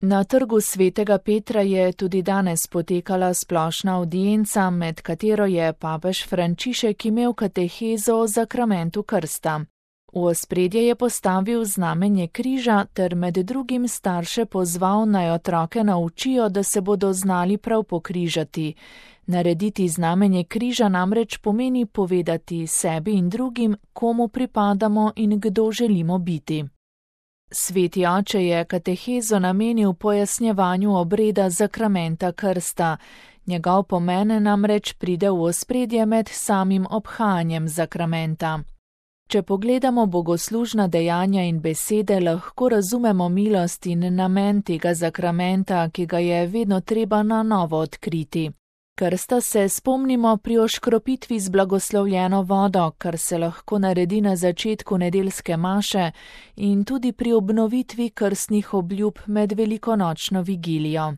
Na trgu svetega Petra je tudi danes potekala splošna avdienca, med katero je papež Frančišek imel katehezo o zakramentu krsta. V ospredje je postavil znamenje križa ter med drugim starše pozval, naj otroke naučijo, da se bodo znali prav pokrižati. Narediti znamenje križa namreč pomeni povedati sebi in drugim, komu pripadamo in kdo želimo biti. Sveti oče je katehezo namenil pojasnjevanju obreda zakramenta krsta. Njegov pomen namreč pride v ospredje med samim obhajanjem zakramenta. Če pogledamo bogoslužna dejanja in besede, lahko razumemo milost in namen tega zakramenta, ki ga je vedno treba na novo odkriti. Krsta se spomnimo pri oškropitvi z blagoslovljeno vodo, kar se lahko naredi na začetku nedeljske maše, in tudi pri obnovitvi krstnih obljub med velikonočno vigilijo.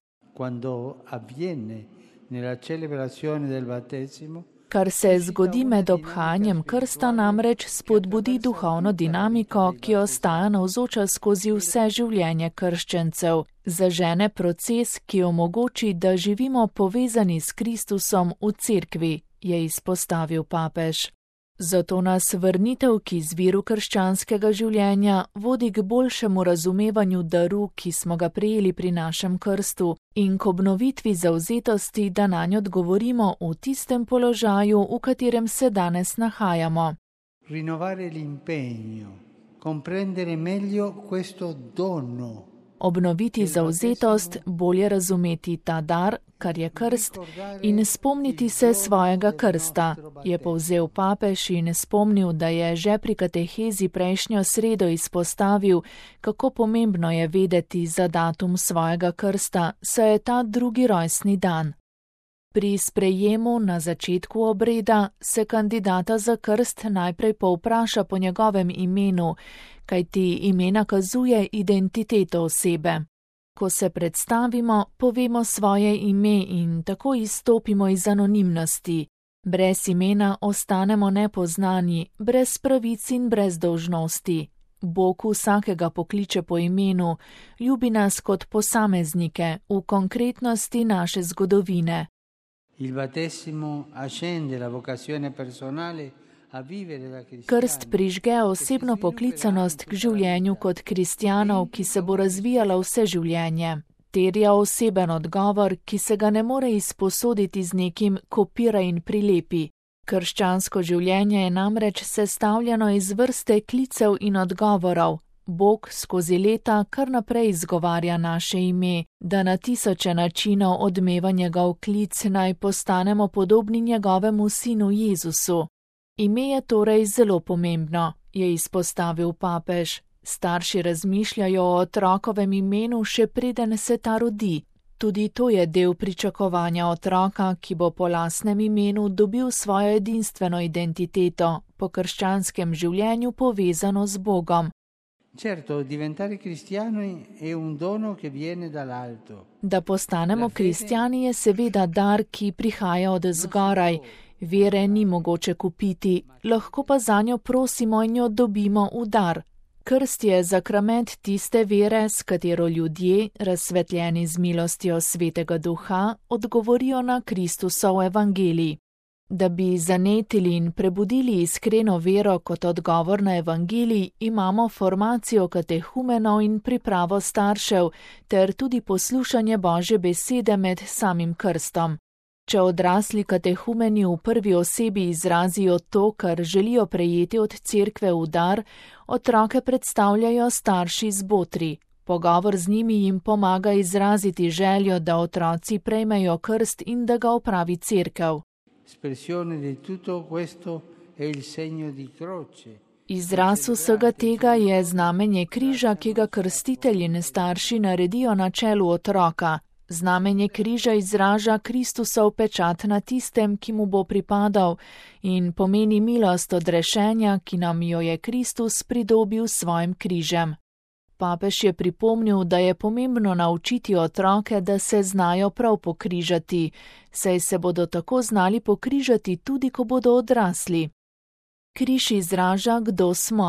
Kar se zgodi med obhajanjem krsta, namreč spodbudi duhovno dinamiko, ki ostaja navzoča skozi vse življenje krščencev. Zažene proces, ki omogoči, da živimo povezani s Kristusom v cerkvi, je izpostavil papež. Zato nas vrnitev k izviru krščanskega življenja vodi k boljšemu razumevanju daru, ki smo ga prejeli pri našem krstu, in k obnovitvi zavzetosti, da nanj odgovorimo v tistem položaju, v katerem se danes nahajamo. Rinnovare l'impegno, comprendere meglio questo dono. Obnoviti zavzetost, bolje razumeti ta dar, kar je krst, in spomniti se svojega krsta, je povzel papež in spomnil, da je že pri katehezi prejšnjo sredo izpostavil, kako pomembno je vedeti za datum svojega krsta, saj je ta drugi rojstni dan. Pri sprejemu na začetku obreda se kandidata za krst najprej povpraša po njegovem imenu, kajti ime nakazuje identiteto osebe. Ko se predstavimo, povemo svoje ime in tako izstopimo iz anonimnosti. Brez imena ostanemo nepoznani, brez pravic in brez dolžnosti. Bog vsakega pokliče po imenu, ljubi nas kot posameznike, v konkretnosti naše zgodovine. Krst prižge osebno poklicanost k življenju kot kristjanov, ki se bo razvijala vse življenje. Terja oseben odgovor, ki se ga ne more izposoditi z nekim kopiraj in prilepi. Krščansko življenje je namreč sestavljeno iz vrste klicev in odgovorov. Bog skozi leta kar naprej izgovarja naše ime, da na tisoče načinov odmeva njegov klic, naj postanemo podobni njegovemu sinu Jezusu. Ime je torej zelo pomembno, je izpostavil papež. Starši razmišljajo o otrokovem imenu, še preden se ta rodi. Tudi to je del pričakovanja otroka, ki bo po lastnem imenu dobil svojo edinstveno identiteto, po krščanskem življenju povezano z Bogom. Certo, diventare cristiani è un dono che viene dall'alto. Da postanemo kristjani je seveda dar, ki prihaja od zgoraj. Vere ni mogoče kupiti, lahko pa zanjo prosimo in jo dobimo v dar. Krst je zakrament tiste vere, s katero ljudje, razsvetljeni z milostjo Svetega Duha, odgovorijo na Kristusov evangelij. Da bi zanetili in prebudili iskreno vero kot odgovor na evangelij, imamo formacijo katehumenov in pripravo staršev, ter tudi poslušanje Božje besede med samim krstom. Če odrasli katehumeni v prvi osebi izrazijo to, kar želijo prejeti od cerkve v dar, otroke predstavljajo starši z botri. Pogovor z njimi jim pomaga izraziti željo, da otroci prejmejo krst in da ga opravi cerkev. Izraz vsega tega je znamenje križa, ki ga krstitelji in starši naredijo na čelu otroka. Znamenje križa izraža Kristusov pečat na tistem, ki mu bo pripadal, in pomeni milost odrešenja, ki nam jo je Kristus pridobil s svojim križem. Papež je pripomnil, da je pomembno naučiti otroke, da se znajo prav pokrižati, saj se bodo tako znali pokrižati tudi, ko bodo odrasli. Križ izraža, kdo smo.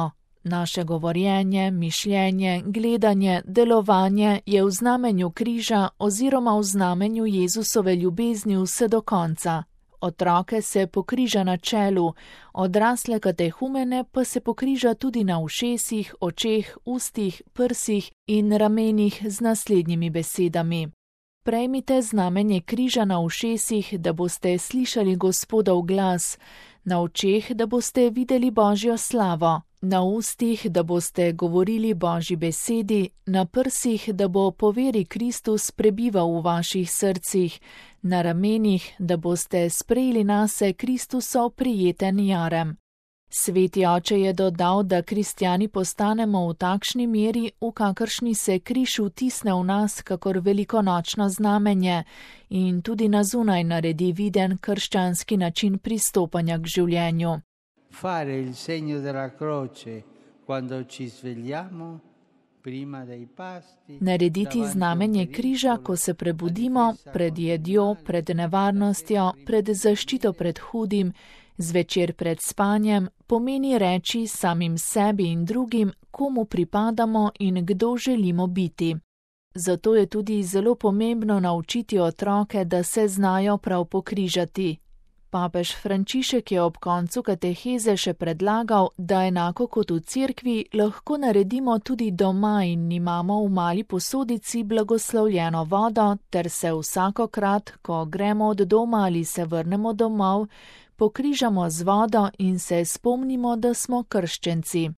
Naše govorjenje, mišljenje, gledanje, delovanje je v znamenju križa oziroma v znamenju Jezusove ljubezni vse do konca. Otroke se pokriža na čelu, odrasle katehumene pa se pokriža tudi na ušesih, očeh, ustih, prsih in ramenih z naslednjimi besedami. Prejmite znamenje križa na ušesih, da boste slišali Gospodov glas, na očeh, da boste videli Božjo slavo, na ustih, da boste govorili Božji besedi, na prsih, da bo po veri Kristus prebival v vaših srcih, na ramenih, da boste sprejeli nase Kristusov prijeten jarem. Sveti oče je dodal, da kristjani postanemo v takšni meri, v kakršni se križ vtisne v nas kakor velikonočno znamenje in tudi na zunaj naredi viden krščanski način pristopanja k življenju. Fare il segno della croce quando ci svegliamo prima dei pasti. Narediti znamenje križa, ko se prebudimo, pred jedjo, pred nevarnostjo, pred zaščito pred hudim, zvečer pred spanjem, pomeni reči samim sebi in drugim, komu pripadamo in kdo želimo biti. Zato je tudi zelo pomembno naučiti otroke, da se znajo prav pokrižati. Papež Frančišek je ob koncu kateheze še predlagal, da enako kot v cerkvi lahko naredimo tudi doma in imamo v mali posodici blagoslovljeno vodo, ter se vsakokrat, ko gremo od doma ali se vrnemo domov, pokrižamo z vodo in se spomnimo, da smo krščenci.